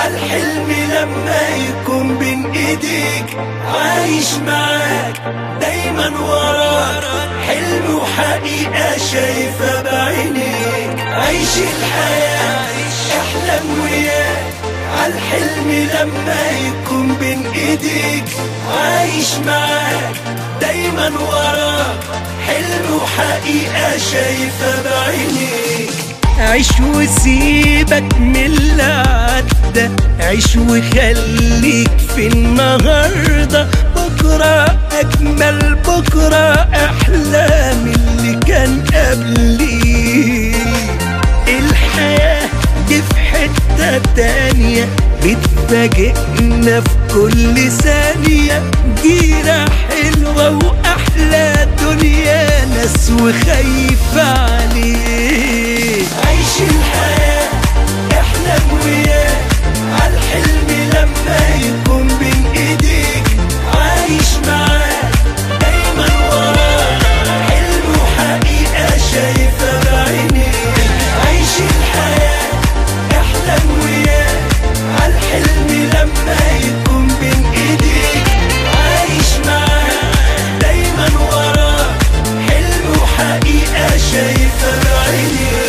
عالحلم لما يكون بين ايديك، عايش معاك دايما وراك، حلم وحقيقة شايفة بعينيك. عيش الحياة احلم وياك، عالحلم لما يكون بين ايديك، عايش معاك دايما وراك، حلم وحقيقة شايفة بعينيك. عيش وسيبك من اللي عدى، عيش وخليك في النهاردة، بكرة أجمل، بكرة أحلى من اللي كان قبلي. الحياة دي في حتة تانية بتفاجئنا في كل ثانية، جيرة حلوة وأحلى دنيا، ناس وخايفة عليك. عيش الحياة احلم وياك، عالحلم لما يكون بين ايديك، عايش معاك دايما وراك، حلم وحقيقة شايفة بعينيك. عيش الحياة احلم وياك، عالحلم لما يكون بين ايديك، عايش معاك دايما وراك، حلم وحقيقة شايفة بعينيك.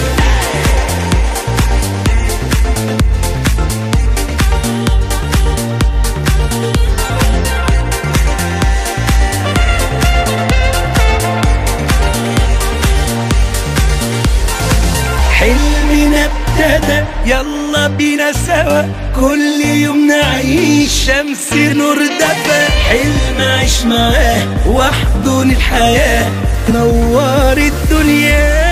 حلمنا ابتدى يلا بينا سوا، كل يوم نعيش شمس نور دفا، حلم عيش معاه واحضن الحياة، نور الدنيا.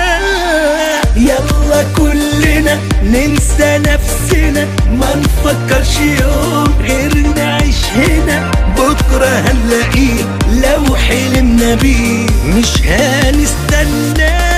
يلا كلنا ننسى نفسنا، ما نفكرش يوم غير نعيش هنا، بكرة هنلاقيه لو حلمنا بيه، مش هنستناه.